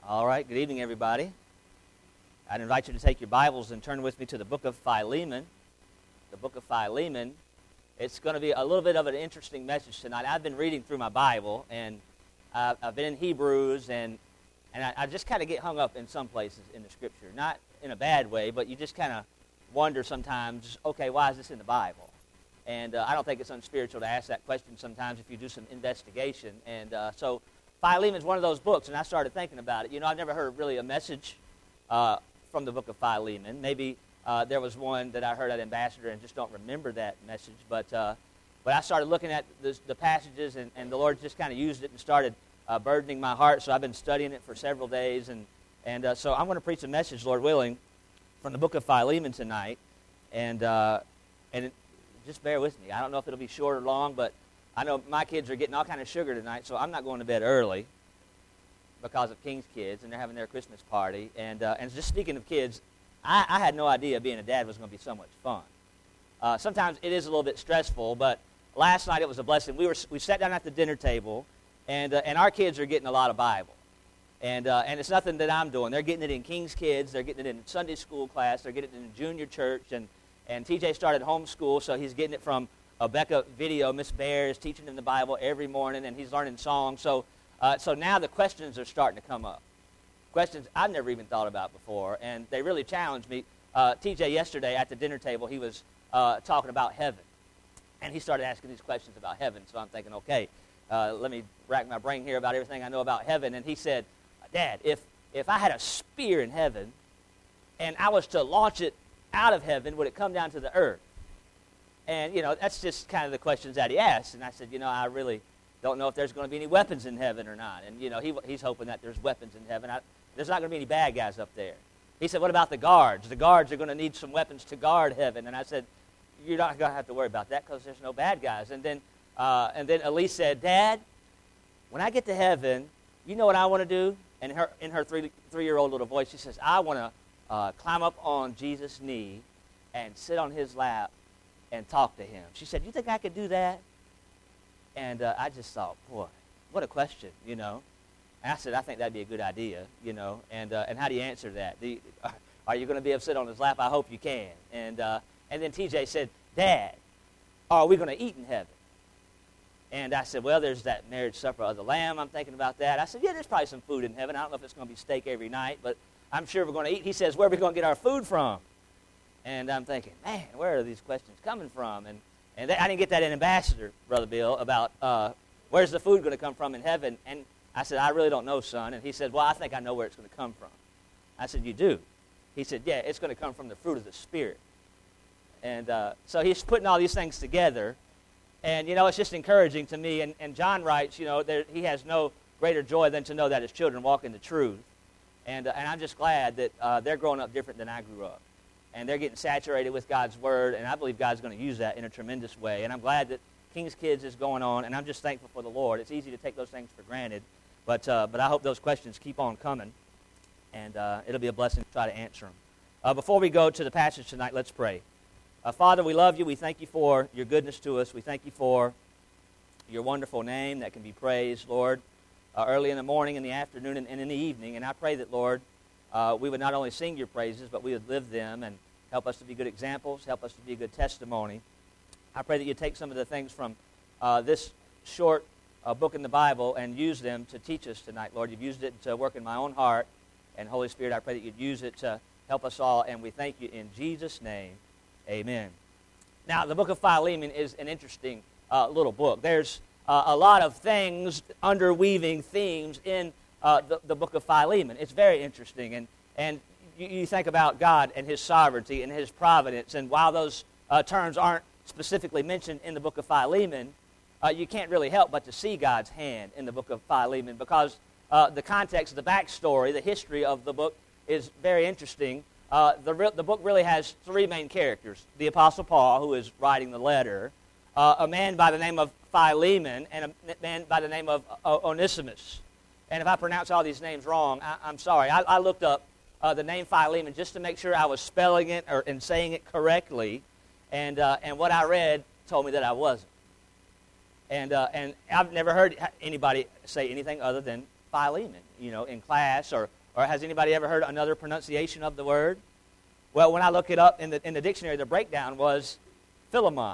All right, good evening, everybody. I'd invite you to take your Bibles and turn with me to the book of Philemon. The book of Philemon. It's going to be a little bit of an interesting message tonight. I've been reading through my Bible, and I've been in Hebrews, and I just kind of get hung up in some places in the Scripture. Not in a bad way, but you just kind of wonder sometimes, okay, why is this in the Bible? And I don't think it's unspiritual to ask that question sometimes if you do some investigation. And so Philemon's one of those books, and I started thinking about it. You know, I've never heard really a message from the book of Philemon. Maybe there was one that I heard at Ambassador and just don't remember that message. But I started looking at the passages, and the Lord just kind of used it and started burdening my heart. So I've been studying it for several days. And so I'm going to preach a message, Lord willing, from the book of Philemon tonight. And just bear with me. I don't know if it'll be short or long, but I know my kids are getting all kind of sugar tonight, so I'm not going to bed early because of King's kids, and they're having their Christmas party. And just speaking of kids, I had no idea being a dad was going to be so much fun. Sometimes it is a little bit stressful, but last night it was a blessing. We sat down at the dinner table, and our kids are getting a lot of Bible. And it's nothing that I'm doing. They're getting it in King's Kids. They're getting it in Sunday school class. They're getting it in junior church. And TJ started homeschool, so he's getting it from a Becca video. Miss Bear is teaching him the Bible every morning, and he's learning songs. So now the questions are starting to come up. Questions I've never even thought about before, and they really challenged me. TJ yesterday at the dinner table, he was talking about heaven, and he started asking these questions about heaven. So I'm thinking, okay, let me rack my brain here about everything I know about heaven. And he said, Dad, if I had a spear in heaven and I was to launch it out of heaven, would it come down to the earth? And, you know, that's just kind of the questions that he asked. And I said, you know, I really don't know if there's going to be any weapons in heaven or not. And, you know, he's hoping that there's weapons in heaven. There's not going to be any bad guys up there. He said, what about the guards? The guards are going to need some weapons to guard heaven. And I said, you're not going to have to worry about that because there's no bad guys. And then Elise said, Dad, when I get to heaven, you know what I want to do? And in her three-year-old little voice, she says, I want to climb up on Jesus' knee and sit on his lap and talk to him. She said, you think I could do that? And I just thought, boy, what a question, you know. And I said, I think that'd be a good idea, you know. And how do you answer that? Are you going to be able to sit on his lap? I hope you can. And then TJ said, Dad, are we going to eat in heaven? And I said, well, there's that marriage supper of the Lamb. I'm thinking about that. I said, yeah, there's probably some food in heaven. I don't know if it's going to be steak every night, but I'm sure we're going to eat. He says, where are we going to get our food from? And I'm thinking, man, where are these questions coming from? And I didn't get that in Ambassador, Brother Bill, about where's the food going to come from in heaven? And I said, I really don't know, son. And he said, well, I think I know where it's going to come from. I said, you do? He said, yeah, it's going to come from the fruit of the Spirit. And so he's putting all these things together. And, you know, it's just encouraging to me. And John writes, you know, he has no greater joy than to know that his children walk in the truth. And I'm just glad that they're growing up different than I grew up. And they're getting saturated with God's Word, and I believe God's going to use that in a tremendous way. And I'm glad that King's Kids is going on, and I'm just thankful for the Lord. It's easy to take those things for granted, but I hope those questions keep on coming, and it'll be a blessing to try to answer them. Before we go to the passage tonight, let's pray. Father, we love you. We thank you for your goodness to us. We thank you for your wonderful name that can be praised, Lord, early in the morning, in the afternoon, and in the evening. And I pray that, Lord, we would not only sing your praises, but we would live them and help us to be good examples, help us to be a good testimony. I pray that you take some of the things from this short book in the Bible and use them to teach us tonight, Lord. You've used it to work in my own heart, and Holy Spirit, I pray that you'd use it to help us all, and we thank you in Jesus' name. Amen. Now, the book of Philemon is an interesting little book. There's a lot of things, underweaving themes in the book of Philemon. It's very interesting, and you think about God and his sovereignty and his providence, and while those terms aren't specifically mentioned in the book of Philemon, you can't really help but to see God's hand in the book of Philemon because the context, the backstory, the history of the book is very interesting. The book really has three main characters. The Apostle Paul, who is writing the letter, a man by the name of Philemon, and a man by the name of Onesimus. And if I pronounce all these names wrong, I'm sorry. I looked up the name Philemon just to make sure I was spelling it and saying it correctly, and what I read told me that I wasn't. And I've never heard anybody say anything other than Philemon, in class, or has anybody ever heard another pronunciation of the word? Well, when I look it up in the dictionary, the breakdown was Philemon.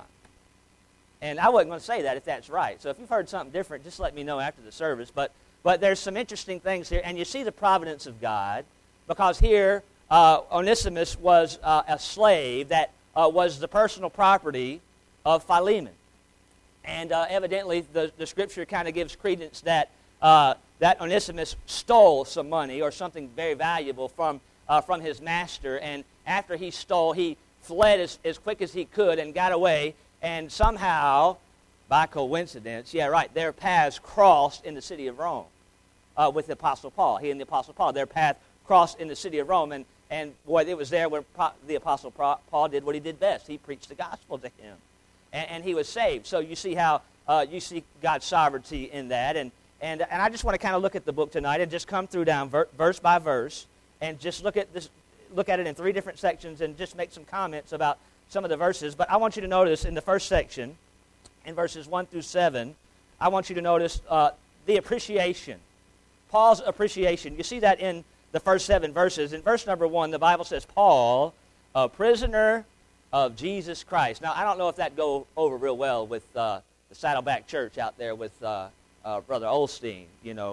And I wasn't going to say that if that's right. So if you've heard something different, just let me know after the service. But there's some interesting things here. And you see the providence of God, because here Onesimus was a slave that was the personal property of Philemon. And evidently the Scripture kind of gives credence that that Onesimus stole some money or something very valuable from his master. And after he stole, he fled as quick as he could and got away. And somehow, by coincidence, their paths crossed in the city of Rome with the Apostle Paul. He and the Apostle Paul, their path crossed in the city of Rome. And boy, it was there when the Apostle Paul did what he did best. He preached the gospel to him. And he was saved. So you see how you see God's sovereignty in that. And I just want to kind of look at the book tonight and just come through down verse by verse and just look at it in 3 different sections and just make some comments about some of the verses. But I want you to notice in the first section, in verses 1 through 7, I want you to notice the appreciation. Paul's appreciation. You see that in the first 7 verses. In verse number 1, the Bible says, Paul, a prisoner of Jesus Christ. Now, I don't know if that go over real well with the Saddleback Church out there with Brother Olstein,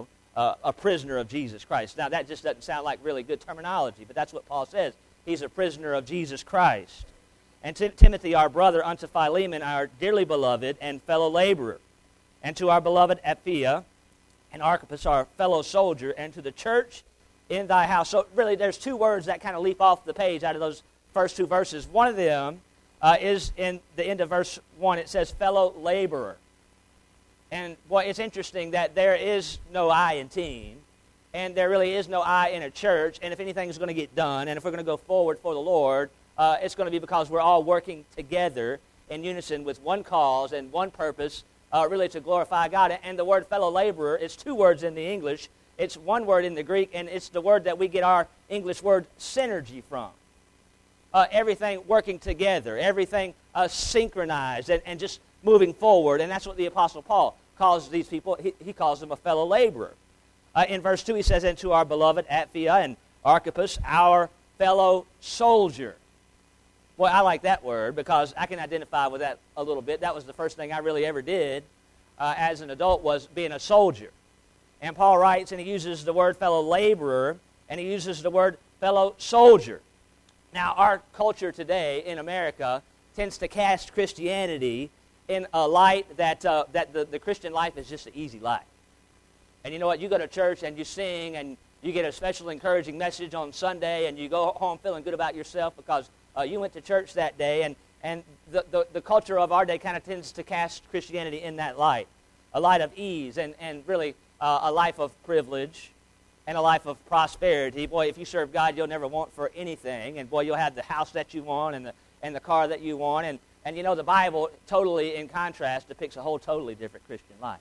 a prisoner of Jesus Christ. Now, that just doesn't sound like really good terminology, but that's what Paul says. He's a prisoner of Jesus Christ. And to Timothy, our brother, unto Philemon, our dearly beloved and fellow laborer, and to our beloved Apphia and Archippus, our fellow soldier, and to the church in thy house. So really, there's 2 words that kind of leap off the page out of those first 2 verses. One of them is in the end of verse 1. It says, fellow laborer. And, boy, it's interesting that there is no I in team, and there really is no I in a church, and if anything is going to get done, and if we're going to go forward for the Lord, it's going to be because we're all working together in unison with one cause and one purpose, really to glorify God. And the word fellow laborer, it's 2 words in the English. It's 1 word in the Greek, and it's the word that we get our English word synergy from. Everything working together, everything synchronized and just moving forward. And that's what the Apostle Paul calls these people. He calls them a fellow laborer. In verse 2, he says, and to our beloved Apphia and Archippus, our fellow soldier. Boy, I like that word because I can identify with that a little bit. That was the first thing I really ever did as an adult, was being a soldier. And Paul writes, and he uses the word fellow laborer, and he uses the word fellow soldier. Now, our culture today in America tends to cast Christianity in a light that the Christian life is just an easy life. And you know what? You go to church and you sing and you get a special encouraging message on Sunday and you go home feeling good about yourself because you went to church that day. And the culture of our day kind of tends to cast Christianity in that light, a light of ease and really a life of privilege and a life of prosperity. Boy, if you serve God, you'll never want for anything. And boy, you'll have the house that you want and the car that you want. And you know, the Bible, totally in contrast, depicts a whole totally different Christian life.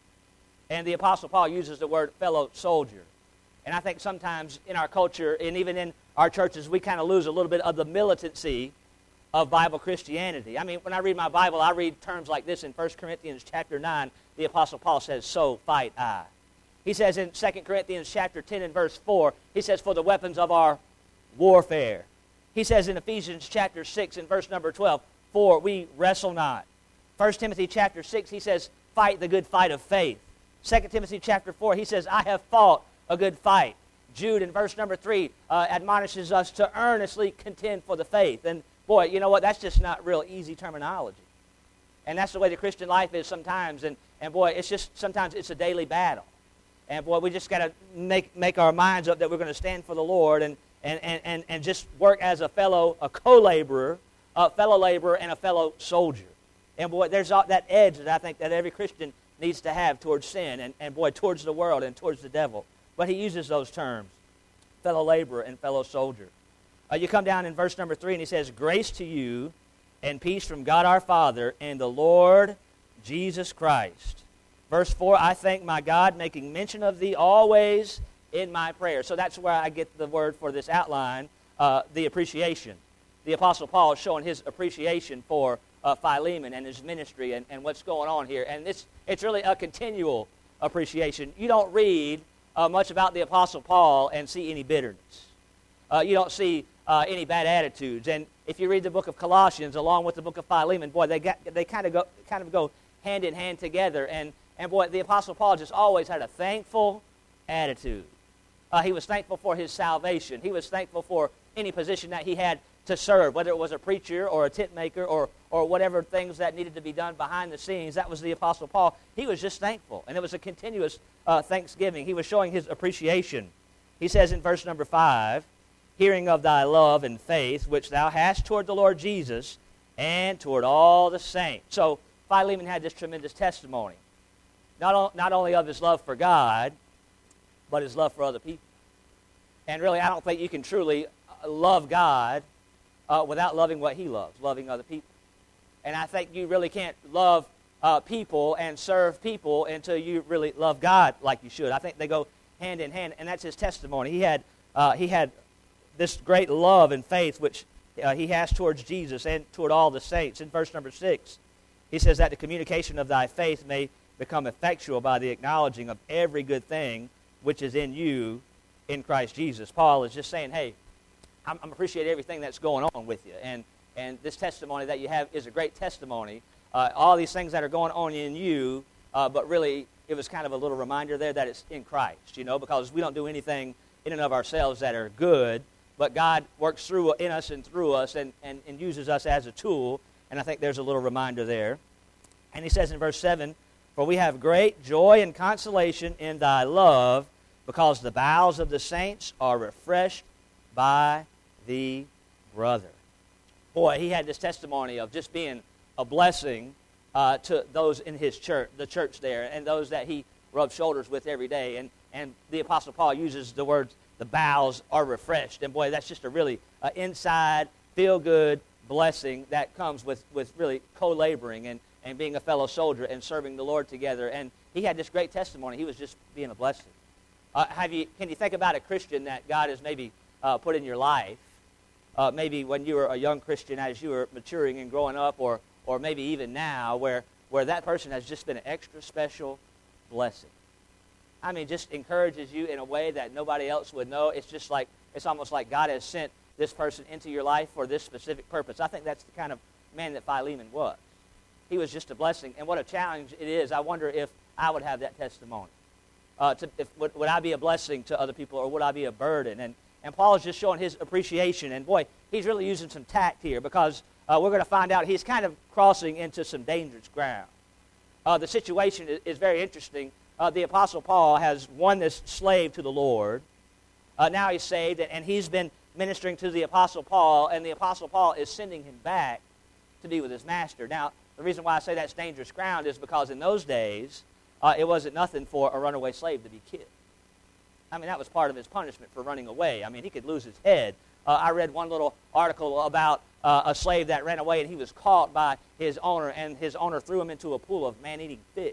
And the Apostle Paul uses the word fellow soldier. And I think sometimes in our culture, and even in our churches, we kind of lose a little bit of the militancy of Bible Christianity. I mean, when I read my Bible, I read terms like this in 1 Corinthians chapter 9. The Apostle Paul says, so fight I. He says in 2 Corinthians chapter 10 and verse 4, he says, for the weapons of our warfare. He says in Ephesians chapter 6 and verse number 12, for we wrestle not. 1 Timothy chapter 6, he says, fight the good fight of faith. 2 Timothy chapter 4, he says, I have fought a good fight. Jude in verse number 3 admonishes us to earnestly contend for the faith. And boy, you know what? That's just not real easy terminology. And that's the way the Christian life is sometimes. And boy, it's just sometimes it's a daily battle. And boy, we just got to make our minds up that we're going to stand for the Lord and just work as a co-laborer, a fellow laborer, and a fellow soldier. And boy, there's that edge that I think that every Christian needs to have towards sin and boy, towards the world and towards the devil. But he uses those terms, fellow laborer and fellow soldier. You come down in verse number 3, and he says, grace to you and peace from God our Father and the Lord Jesus Christ. Verse 4, I thank my God, making mention of thee always in my prayer. So that's where I get the word for this outline, the appreciation. The Apostle Paul is showing his appreciation for Philemon and his ministry and what's going on here. And it's really a continual appreciation. You don't read much about the Apostle Paul and see any bitterness. You don't see any bad attitudes. And if you read the book of Colossians along with the book of Philemon, boy, they kind of go hand in hand together. And boy, the Apostle Paul just always had a thankful attitude. He was thankful for his salvation. He was thankful for any position that he had to serve, whether it was a preacher or a tent maker or whatever things that needed to be done behind the scenes. That was the Apostle Paul. He was just thankful, and it was a continuous thanksgiving. He was showing his appreciation. He says in verse number 5, hearing of thy love and faith, which thou hast toward the Lord Jesus and toward all the saints. So Philemon had this tremendous testimony, not only of his love for God, but his love for other people. And really, I don't think you can truly love God without loving what he loves, loving other people. And I think you really can't love people and serve people until you really love God like you should. I think they go hand in hand, and that's his testimony. He had this great love and faith which he has towards Jesus and toward all the saints. In verse number 6, he says that the communication of thy faith may become effectual by the acknowledging of every good thing which is in you in Christ Jesus. Paul is just saying, hey, I'm appreciate everything that's going on with you. And this testimony that you have is a great testimony. All these things that are going on in you, but really it was kind of a little reminder there that it's in Christ, because we don't do anything in and of ourselves that are good, but God works in us and through us and uses us as a tool, and I think there's a little reminder there. And he says in verse 7, for we have great joy and consolation in thy love, because the bowels of the saints are refreshed by thee, brother. Boy, he had this testimony of just being a blessing to those in his church, the church there, and those that he rubbed shoulders with every day. And the Apostle Paul uses the words, the bowels are refreshed. And boy, that's just a really inside, feel-good blessing that comes with really co-laboring and being a fellow soldier and serving the Lord together. And he had this great testimony. He was just being a blessing. Can you think about a Christian that God has maybe put in your life, maybe when you were a young Christian as you were maturing and growing up, or maybe even now, where that person has just been an extra special blessing? I mean, just encourages you in a way that nobody else would know. It's almost like God has sent this person into your life for this specific purpose. I think that's the kind of man that Philemon was. He was just a blessing, and what a challenge it is. I wonder if I would have that testimony. Would I be a blessing to other people, or would I be a burden? And Paul is just showing his appreciation, and boy, he's really using some tact here, because we're going to find out he's kind of crossing into some dangerous ground. The situation is very interesting. The Apostle Paul has won this slave to the Lord. Now he's saved, and he's been ministering to the Apostle Paul, and the Apostle Paul is sending him back to be with his master. Now, the reason why I say that's dangerous ground is because in those days, it wasn't nothing for a runaway slave to be killed. I mean, that was part of his punishment for running away. I mean, he could lose his head. I read one little article about a slave that ran away, and he was caught by his owner, and his owner threw him into a pool of man-eating fish.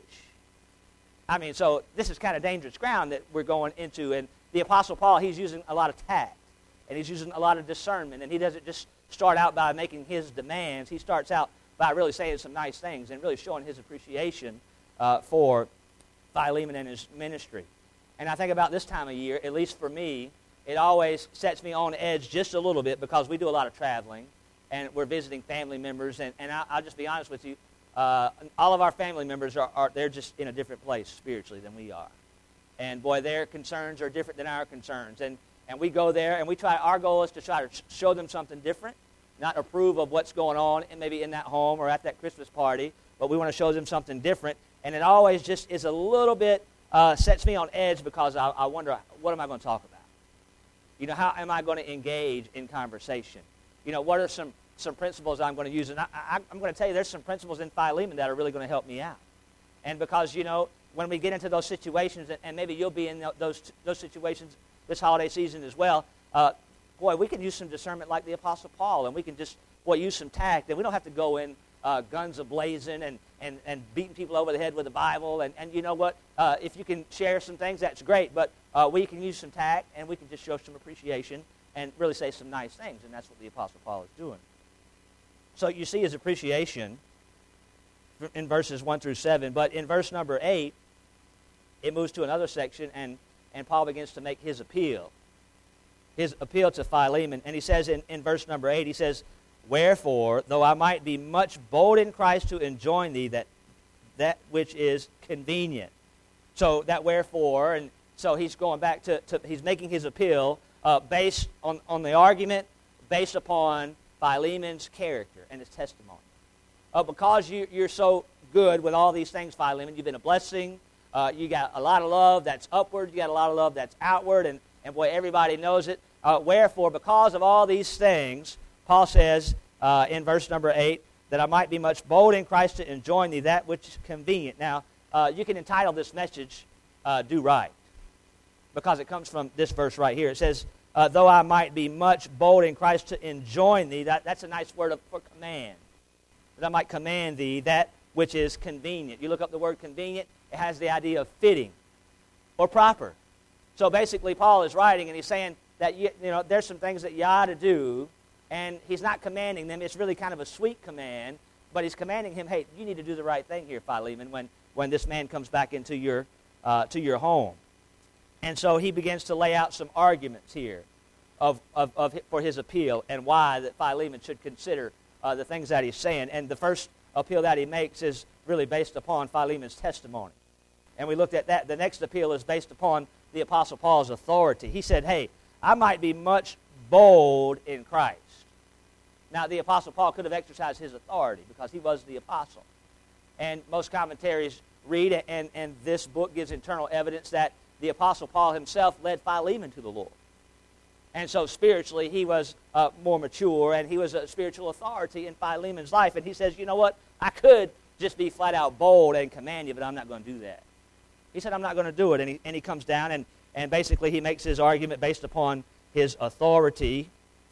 I mean, so this is kind of dangerous ground that we're going into, and the Apostle Paul, he's using a lot of tact, and he's using a lot of discernment, and he doesn't just start out by making his demands. He starts out by really saying some nice things and really showing his appreciation for Philemon and his ministry. And I think about this time of year, at least for me, it always sets me on edge just a little bit, because we do a lot of traveling, and we're visiting family members, and I'll just be honest with you, all of our family members they're just in a different place spiritually than we are. And boy, their concerns are different than our concerns. And we go there, and our goal is to try to show them something different, not approve of what's going on maybe in that home or at that Christmas party, but we want to show them something different. And it always just is a little bit, sets me on edge, because I wonder, what am I going to talk about? How am I going to engage in conversation? What are some principles I'm going to use? And I'm going to tell you, there's some principles in Philemon that are really going to help me out. And because, when we get into those situations, and maybe you'll be in those situations this holiday season as well, boy, we can use some discernment like the Apostle Paul, and we can just, use some tact, and we don't have to go in guns a-blazing and beating people over the head with the Bible. And you know what? If you can share some things, that's great, but we can use some tact, and we can just show some appreciation and really say some nice things, and that's what the Apostle Paul is doing. So you see his appreciation in verses 1 through 7, but in verse number 8, it moves to another section, and and Paul begins to make his appeal to Philemon. And he says in verse number 8, he says, "Wherefore, though I might be much bold in Christ to enjoin thee that which is convenient." So that wherefore, and so he's going back to he's making his appeal based on the argument, based upon Philemon's character and his testimony. Because you're so good with all these things, Philemon, you've been a blessing. You got a lot of love that's upward. You got a lot of love that's outward, and boy, everybody knows it. Wherefore, because of all these things, Paul says in verse number 8, that I might be much bold in Christ to enjoin thee that which is convenient. Now, you can entitle this message, Do Right, because it comes from this verse right here. It says, though I might be much bold in Christ to enjoin thee, that's a nice word for command. That I might command thee that which is convenient. You look up the word convenient, it has the idea of fitting or proper. So basically, Paul is writing and he's saying that there's some things that you ought to do, and he's not commanding them. It's really kind of a sweet command, but he's commanding him, hey, you need to do the right thing here, Philemon, when this man comes back into your home. And so he begins to lay out some arguments here for his appeal and why that Philemon should consider the things that he's saying. And the first appeal that he makes is really based upon Philemon's testimony. And we looked at that. The next appeal is based upon the Apostle Paul's authority. He said, hey, I might be much bold in Christ. Now, the Apostle Paul could have exercised his authority because he was the apostle. And most commentaries read, and this book gives internal evidence that the Apostle Paul himself led Philemon to the Lord. And so spiritually, he was more mature, and he was a spiritual authority in Philemon's life. And he says, you know what? I could just be flat out bold and command you, but I'm not going to do that. He said, I'm not going to do it. And he comes down, and basically he makes his argument based upon his authority.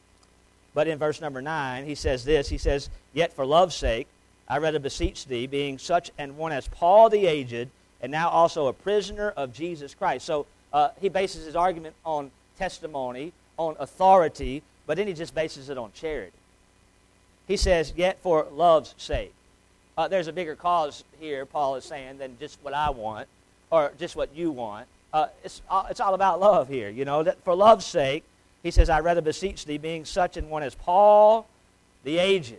But in verse number 9, he says this. He says, yet for love's sake, I rather beseech thee, being such an one as Paul the aged, and now also a prisoner of Jesus Christ. So he bases his argument on testimony, on authority, but then he just bases it on charity. He says, yet for love's sake. There's a bigger cause here, Paul is saying, than just what I want, or just what you want. It's all about love here, that for love's sake, he says, I rather beseech thee, being such an one as Paul the aged.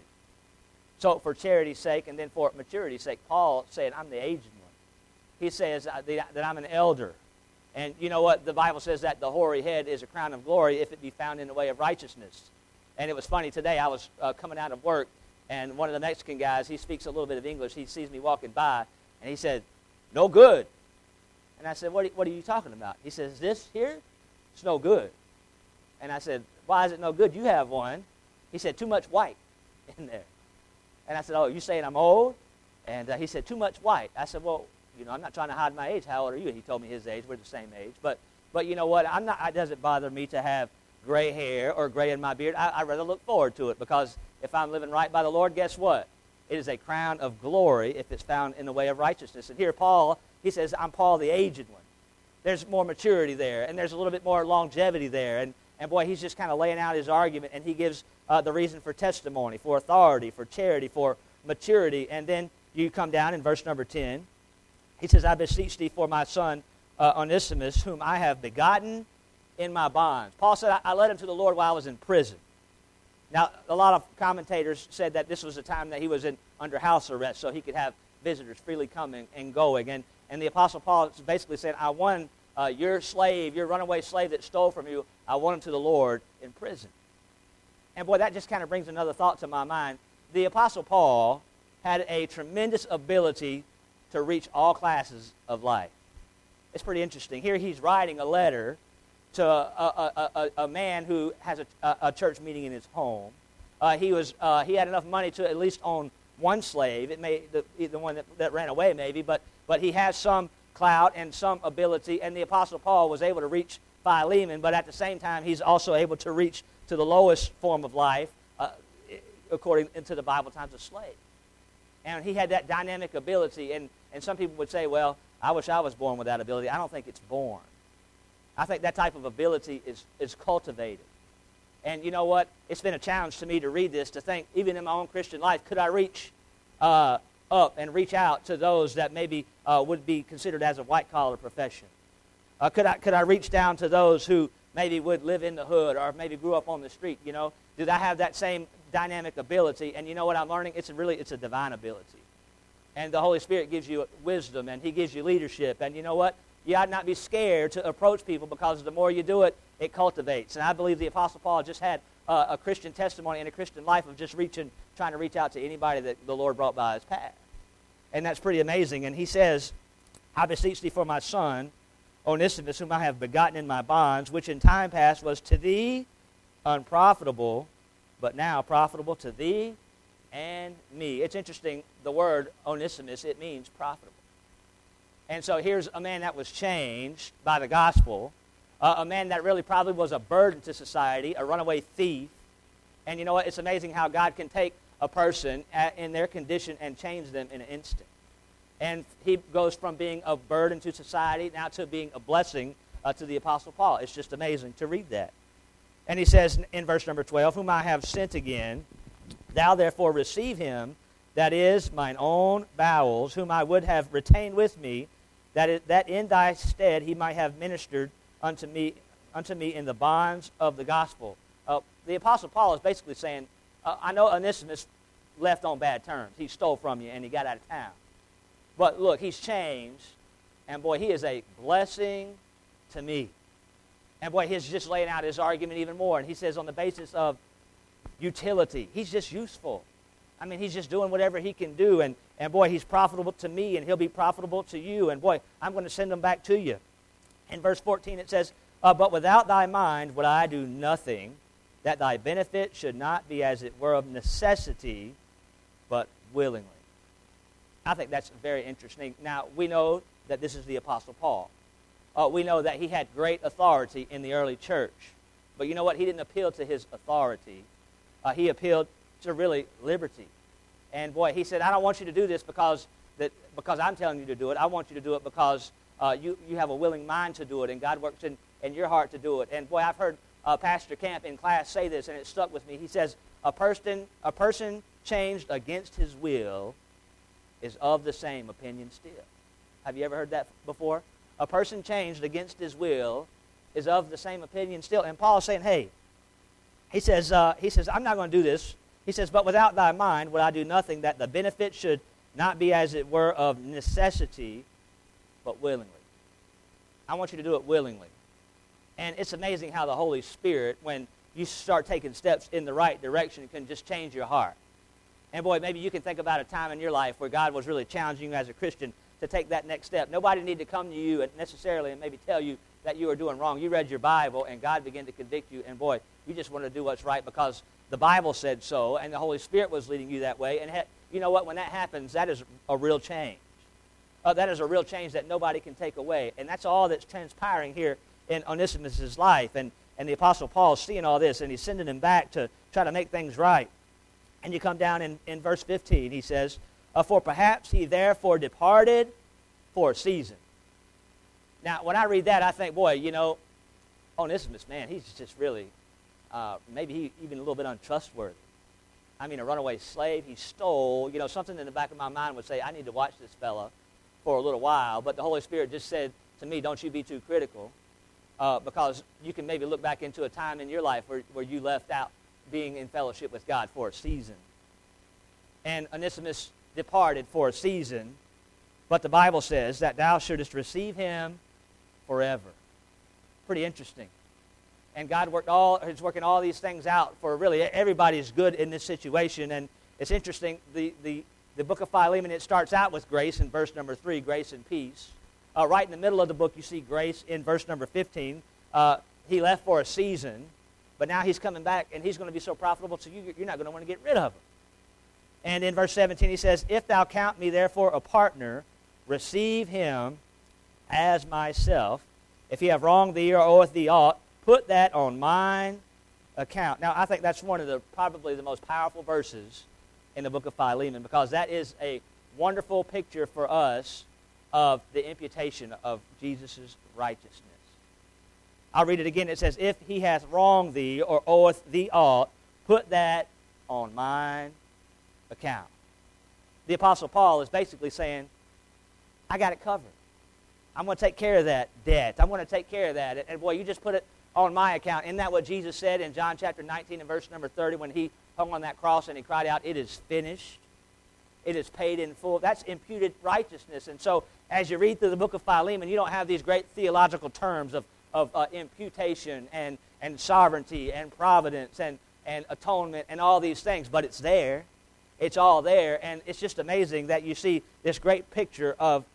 So for charity's sake, and then for maturity's sake, Paul said, I'm the aged one. He says that I'm an elder. And you know what? The Bible says that the hoary head is a crown of glory if it be found in the way of righteousness. And it was funny, today I was coming out of work, and one of the Mexican guys, he speaks a little bit of English. He sees me walking by, and he said, no good. And I said, what are you talking about? He says, this here, it's no good. And I said, why is it no good? You have one. He said, too much white in there. And I said, oh, you saying I'm old? And he said, too much white. I said, well, I'm not trying to hide my age. How old are you? And he told me his age. We're the same age. But you know what? It doesn't bother me to have gray hair or gray in my beard. I rather look forward to it, because if I'm living right by the Lord, guess what? It is a crown of glory if it's found in the way of righteousness. And here Paul, he says, I'm Paul the aged one. There's more maturity there, and there's a little bit more longevity there. And boy, he's just kind of laying out his argument, and he gives the reason for testimony, for authority, for charity, for maturity. And then you come down in verse number 10. He says, I beseech thee for my son Onesimus, whom I have begotten in my bonds. Paul said, I led him to the Lord while I was in prison. Now, a lot of commentators said that this was a time that he was under house arrest, so he could have visitors freely coming and going. And the Apostle Paul is basically saying, I won your slave, your runaway slave that stole from you, I won him to the Lord in prison. And boy, that just kind of brings another thought to my mind. The Apostle Paul had a tremendous ability to reach all classes of life. It's pretty interesting. Here he's writing a letter to a man who has a church meeting in his home. He had enough money to at least own one slave. It may the one that ran away maybe, but he has some clout and some ability. And the Apostle Paul was able to reach Philemon, but at the same time he's also able to reach to the lowest form of life, according to the Bible times, a slave. And he had that dynamic ability. And some people would say, well, I wish I was born with that ability. I don't think it's born. I think that type of ability is cultivated. And you know what? It's been a challenge to me to read this, to think, even in my own Christian life, could I reach up and reach out to those that maybe would be considered as a white-collar profession? Could I reach down to those who maybe would live in the hood or maybe grew up on the street, Did I have that same dynamic ability? And you know what I'm learning? It's a divine ability. And the Holy Spirit gives you wisdom, and He gives you leadership. And you know what? You ought not be scared to approach people, because the more you do it, it cultivates. And I believe the Apostle Paul just had a Christian testimony and a Christian life of just trying to reach out to anybody that the Lord brought by his path. And that's pretty amazing. And he says, I beseech thee for my son, Onesimus, whom I have begotten in my bonds, which in time past was to thee unprofitable, but now profitable to thee and me. It's interesting, the word Onesimus, it means profitable. And so here's a man that was changed by the gospel, a man that really probably was a burden to society, a runaway thief. And you know what? It's amazing how God can take a person in their condition and change them in an instant. And he goes from being a burden to society now to being a blessing to the Apostle Paul. It's just amazing to read that. And he says in verse number 12, whom I have sent again, thou therefore receive him, that is mine own bowels, whom I would have retained with me, that in thy stead he might have ministered unto me in the bonds of the gospel. The Apostle Paul is basically saying, I know Onesimus left on bad terms. He stole from you and he got out of town. But look, he's changed, and boy, he is a blessing to me. And boy, he's just laying out his argument even more. And he says on the basis of utility, he's just useful. I mean, he's just doing whatever he can do. And boy, he's profitable to me, and he'll be profitable to you. And boy, I'm going to send him back to you. In verse 14 it says, but without thy mind would I do nothing, that thy benefit should not be as it were of necessity, but willingly. I think that's very interesting. Now, we know that this is the Apostle Paul. We know that he had great authority in the early church. But you know what? He didn't appeal to his authority. He appealed to really liberty. And boy, he said, I don't want you to do this because I'm telling you to do it. I want you to do it because you have a willing mind to do it, and God works in your heart to do it. And boy, I've heard Pastor Camp in class say this, and it stuck with me. He says, a person changed against his will is of the same opinion still. Have you ever heard that before? A person changed against his will is of the same opinion still. And Paul's saying, hey, he says, I'm not going to do this. He says, but without thy mind would I do nothing, that the benefit should not be as it were of necessity, but willingly. I want you to do it willingly. And it's amazing how the Holy Spirit, when you start taking steps in the right direction, can just change your heart. And boy, maybe you can think about a time in your life where God was really challenging you as a Christian to take that next step. Nobody needed to come to you necessarily and maybe tell you that you were doing wrong. You read your Bible, and God began to convict you, and boy, you just wanted to do what's right because the Bible said so, and the Holy Spirit was leading you that way. And you know what? When that happens, that is a real change. That is a real change that nobody can take away. And that's all that's transpiring here in Onesimus' life. And the Apostle Paul is seeing all this, and he's sending him back to try to make things right. And you come down in verse 15, he says, for perhaps he therefore departed for a season. Now, when I read that, I think, boy, Onesimus, man, he's just really, maybe even a little bit untrustworthy. I mean, a runaway slave, he stole, something in the back of my mind would say, I need to watch this fella for a little while. But the Holy Spirit just said to me, don't you be too critical, because you can maybe look back into a time in your life where you left out being in fellowship with God for a season. And Onesimus departed for a season, but the Bible says that thou shouldest receive him forever. Pretty interesting. And God is working all these things out for really everybody's good in this situation. And it's interesting, the book of Philemon, it starts out with grace in verse number 3, grace and peace. Right in the middle of the book, you see grace in verse number 15. He left for a season, but now he's coming back, and he's going to be so profitable to you, you're not going to want to get rid of him. And in verse 17, he says, if thou count me therefore a partner, receive him as myself. If he have wronged thee or oweth thee aught, put that on mine account. Now, I think that's one of probably the most powerful verses in the book of Philemon, because that is a wonderful picture for us of the imputation of Jesus' righteousness. I'll read it again. It says, if he hath wronged thee or oweth thee aught, put that on mine account. The Apostle Paul is basically saying, I got it covered. I'm going to take care of that debt. I'm going to take care of that. And boy, you just put it on my account. Isn't that what Jesus said in John chapter 19 and verse number 30 when he hung on that cross and he cried out, "It is finished. It is paid in full." That's imputed righteousness. And so as you read through the book of Philemon, you don't have these great theological terms of imputation and sovereignty and providence and atonement and all these things, but it's there. It's all there, and it's just amazing that you see this great picture of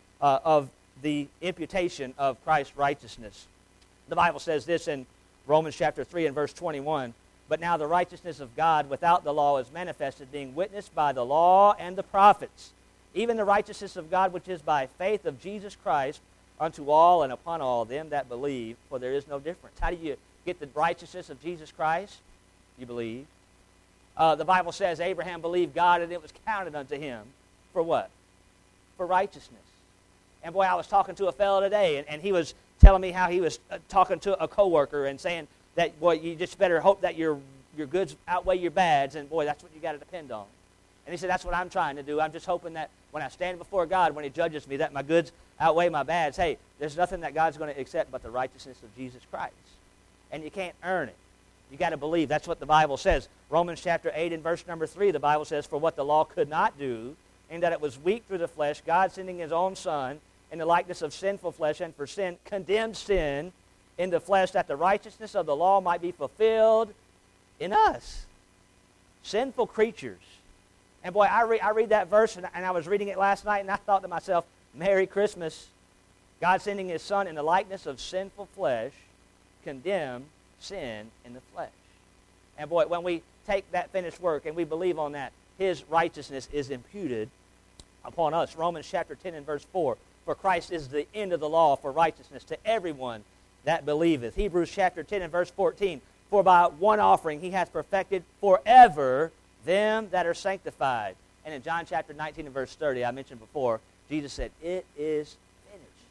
the imputation of Christ's righteousness. The Bible says this in Romans chapter 3 and verse 21, "But now the righteousness of God without the law is manifested, being witnessed by the law and the prophets, even the righteousness of God which is by faith of Jesus Christ unto all and upon all them that believe, for there is no difference." How do you get the righteousness of Jesus Christ? You believe. The Bible says Abraham believed God and it was counted unto him for what? For righteousness. And boy, I was talking to a fellow today, and he was telling me how he was talking to a coworker and saying that, boy, you just better hope that your goods outweigh your bads, and boy, that's what you got to depend on. And he said, that's what I'm trying to do. I'm just hoping that when I stand before God, when he judges me, that my goods outweigh my bads. Hey, there's nothing that God's going to accept but the righteousness of Jesus Christ. And you can't earn it. You got to believe. That's what the Bible says. Romans chapter 8 and verse number 3, the Bible says, "For what the law could not do, in that it was weak through the flesh, God sending his own Son in the likeness of sinful flesh, and for sin, condemned sin in the flesh, that the righteousness of the law might be fulfilled in us." Sinful creatures. And boy, I read that verse, and I was reading it last night, and I thought to myself, Merry Christmas. God sending his Son in the likeness of sinful flesh, condemned sin in the flesh. And boy, when we take that finished work and we believe on that, his righteousness is imputed upon us. Romans chapter 10 and verse 4, "For Christ is the end of the law for righteousness to everyone that believeth." Hebrews chapter 10 and verse 14, "For by one offering he hath perfected forever them that are sanctified." And in John chapter 19 and verse 30, I mentioned before, Jesus said, "It is finished."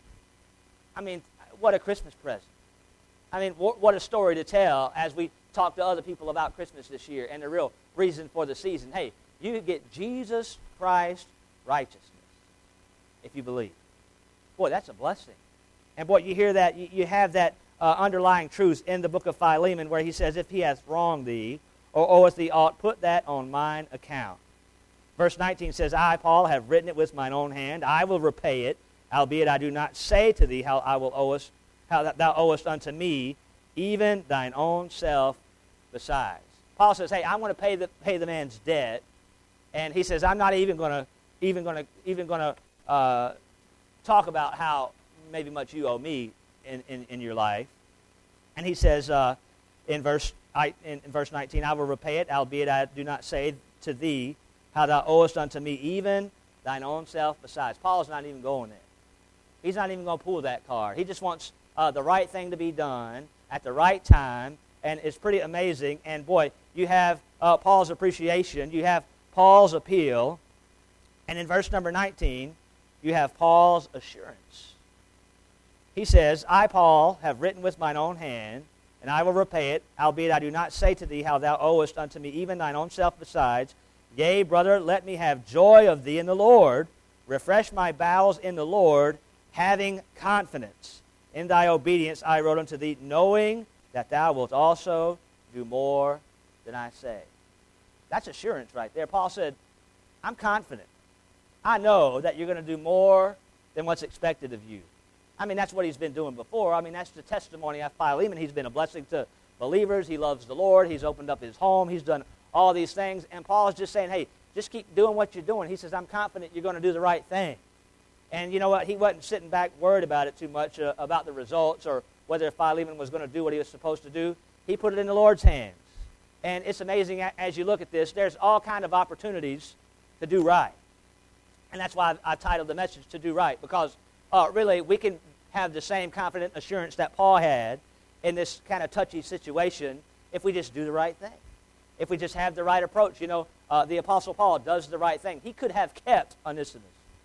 I mean, what a Christmas present. I mean, what a story to tell as we talk to other people about Christmas this year and the real reason for the season. Hey, you get Jesus Christ righteousness if you believe. Boy, that's a blessing. And boy, you hear that, you have that underlying truth in the book of Philemon where he says, "If he hath wronged thee, or oweth thee aught, put that on mine account." Verse 19 says, "I, Paul, have written it with mine own hand. I will repay it, albeit I do not say to thee how thou owest unto me, even thine own self besides." Paul says, "Hey, I'm going to pay the man's debt," and he says, "I'm not even going to talk about how maybe much you owe me in your life." And he says in verse 19, "I will repay it, albeit I do not say to thee how thou owest unto me, even thine own self besides." Paul's not even going there. He's not even going to pull that card. He just wants the right thing to be done at the right time, and it's pretty amazing. And boy, you have Paul's appreciation, you have Paul's appeal, and in verse number 19, you have Paul's assurance. He says, "I, Paul, have written with mine own hand, and I will repay it, albeit I do not say to thee how thou owest unto me, even thine own self besides. Yea, brother, let me have joy of thee in the Lord. Refresh my bowels in the Lord, having confidence. In thy obedience I wrote unto thee, knowing that thou wilt also do more than I say." That's assurance right there. Paul said, I'm confident. I know that you're going to do more than what's expected of you. I mean, that's what he's been doing before. I mean, that's the testimony of Philemon. He's been a blessing to believers. He loves the Lord. He's opened up his home. He's done all these things. And Paul's just saying, hey, just keep doing what you're doing. He says, I'm confident you're going to do the right thing. And you know what? He wasn't sitting back worried about it too much, about the results or whether Philemon was going to do what he was supposed to do. He put it in the Lord's hands. And it's amazing as you look at this, there's all kind of opportunities to do right. And that's why I titled the message, To Do Right, because really we can have the same confident assurance that Paul had in this kind of touchy situation if we just do the right thing. If we just have the right approach. You know, the Apostle Paul does the right thing. He could have kept Onesimus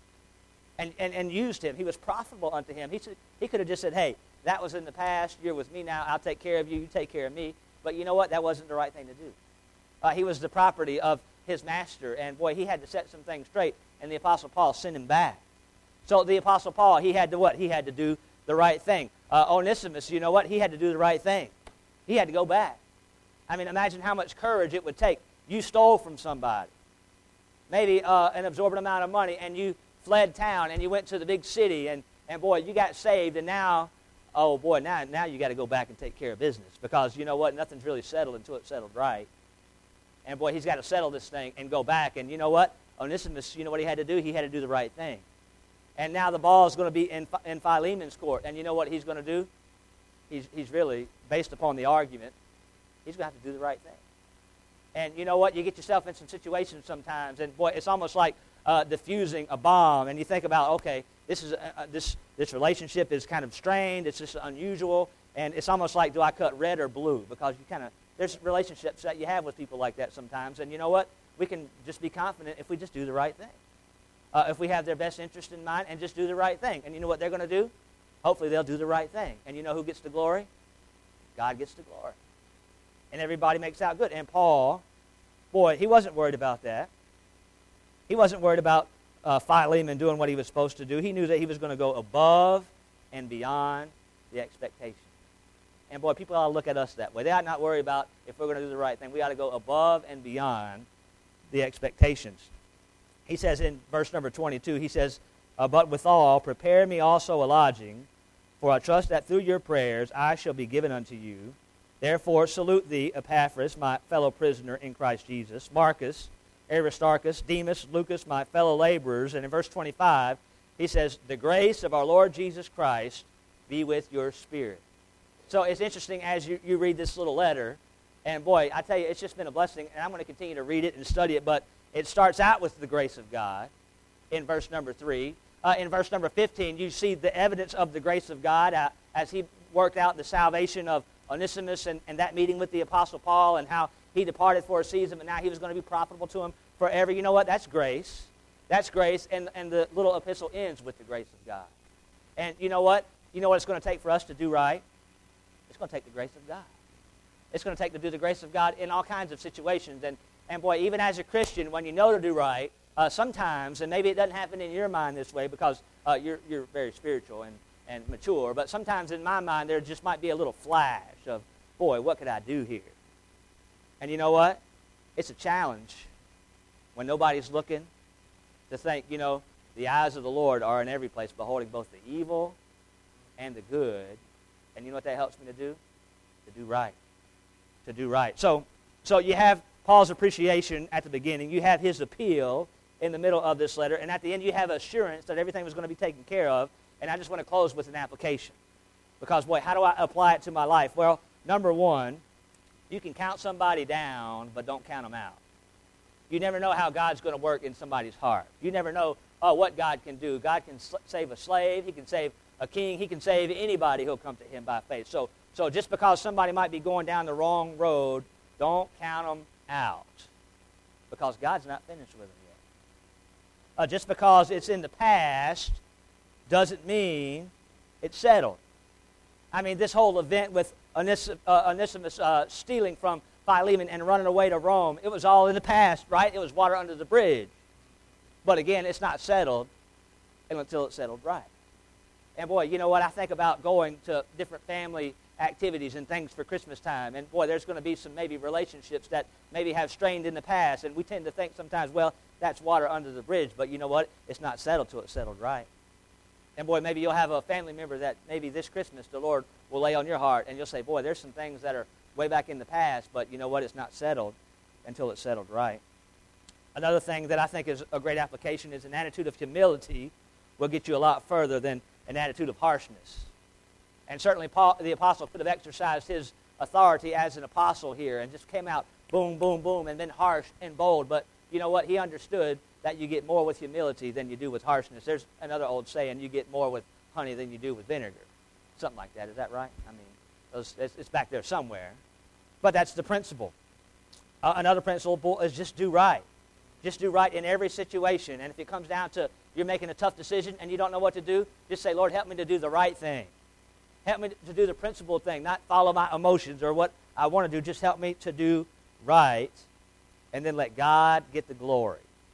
and used him. He was profitable unto him. He could have just said, hey, that was in the past. You're with me now. I'll take care of you. You take care of me. But you know what? That wasn't the right thing to do. He was the property of his master. And boy, he had to set some things straight. And the Apostle Paul sent him back. So the Apostle Paul, he had to what? He had to do the right thing. Onesimus, you know what? He had to do the right thing. He had to go back. I mean, imagine how much courage it would take. You stole from somebody, maybe an absorbent amount of money, and you fled town, and you went to the big city, and boy, you got saved, and now, oh boy, now you got to go back and take care of business, because you know what? Nothing's really settled until it's settled right. And boy, he's got to settle this thing and go back, and you know what? Onesimus, you know what he had to do? He had to do the right thing. And now the ball is going to be in Philemon's court, and you know what he's going to do? He's really, based upon the argument, he's going to have to do the right thing. And you know what? You get yourself in some situations sometimes, and boy, it's almost like diffusing a bomb. And you think about, okay, this relationship is kind of strained. It's just unusual, and it's almost like, do I cut red or blue? Because there's relationships that you have with people like that sometimes. And you know what? We can just be confident if we just do the right thing. If we have their best interest in mind and just do the right thing. And you know what they're going to do? Hopefully they'll do the right thing. And you know who gets the glory? God gets the glory. And everybody makes out good. And Paul, boy, he wasn't worried about that. He wasn't worried about Philemon doing what he was supposed to do. He knew that he was going to go above and beyond the expectation. And boy, people ought to look at us that way. They ought not worry about if we're going to do the right thing. We ought to go above and beyond the expectations. He says in verse number 22, he says, but withal, prepare me also a lodging, for I trust that through your prayers I shall be given unto you. Therefore salute thee, Epaphras, my fellow prisoner in Christ Jesus, Marcus, Aristarchus, Demas, Lucas, my fellow laborers. And in verse 25, he says, the grace of our Lord Jesus Christ be with your spirit. So it's interesting as you read this little letter, and boy, I tell you, it's just been a blessing, and I'm going to continue to read it and study it, but it starts out with the grace of God in verse number 3. In verse number 15, you see the evidence of the grace of God as he worked out the salvation of Onesimus and that meeting with the Apostle Paul, and how he departed for a season, but now he was going to be profitable to him forever. You know what? That's grace. That's grace, and the little epistle ends with the grace of God. And you know what? You know what it's going to take for us to do right? It's going to take the grace of God. It's going to take to do the grace of God in all kinds of situations. And boy, even as a Christian, when you know to do right, sometimes, and maybe it doesn't happen in your mind this way because you're very spiritual and mature, but sometimes in my mind there just might be a little flash of, boy, what could I do here? And you know what? It's a challenge when nobody's looking to think, you know, the eyes of the Lord are in every place, beholding both the evil and the good. And you know what that helps me to do? To do right. To do right. So you have Paul's appreciation at the beginning. You have his appeal in the middle of this letter. And at the end, you have assurance that everything was going to be taken care of. And I just want to close with an application. Because, boy, how do I apply it to my life? Well, number one, you can count somebody down, but don't count them out. You never know how God's going to work in somebody's heart. You never know what God can do. God can save a slave. He can save a king. He can save anybody who'll come to him by faith. So just because somebody might be going down the wrong road, don't count them out, because God's not finished with them yet. Just because it's in the past doesn't mean it's settled. I mean, this whole event with Onesimus stealing from Philemon and running away to Rome, it was all in the past, right? It was water under the bridge. But again, it's not settled until it's settled right. And boy, you know what? I think about going to different family activities and things for Christmas time. And boy, there's going to be some maybe relationships that maybe have strained in the past. And we tend to think sometimes, well, that's water under the bridge. But you know what? It's not settled till it's settled right. And boy, maybe you'll have a family member that maybe this Christmas the Lord will lay on your heart. And you'll say, boy, there's some things that are way back in the past. But you know what? It's not settled until it's settled right. Another thing that I think is a great application is an attitude of humility will get you a lot further than an attitude of harshness. And certainly Paul, the apostle, could have exercised his authority as an apostle here and just came out boom, boom, boom, and been harsh and bold. But you know what? He understood that you get more with humility than you do with harshness. There's another old saying, you get more with honey than you do with vinegar. Something like that. Is that right? I mean, it's back there somewhere. But that's the principle. Another principle is just do right. Just do right in every situation. And if it comes down to you're making a tough decision and you don't know what to do, just say, Lord, help me to do the right thing. Help me to do the principled thing, not follow my emotions or what I want to do. Just help me to do right, and then let God get the glory.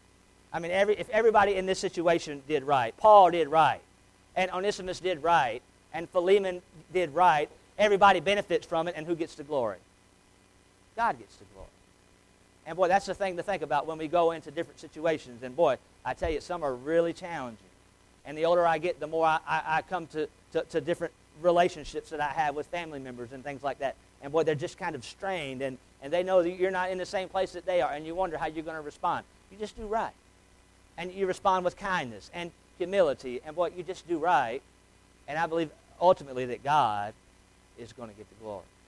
I mean, if everybody in this situation did right, Paul did right, and Onesimus did right, and Philemon did right, everybody benefits from it, and who gets the glory? God gets the glory. And boy, that's the thing to think about when we go into different situations. And boy, I tell you, some are really challenging. And the older I get, the more I come to different relationships that I have with family members and things like that. And boy, they're just kind of strained, and they know that you're not in the same place that they are, and you wonder how you're going to respond. You just do right. And you respond with kindness and humility, and boy, you just do right. And I believe ultimately that God is going to get the glory.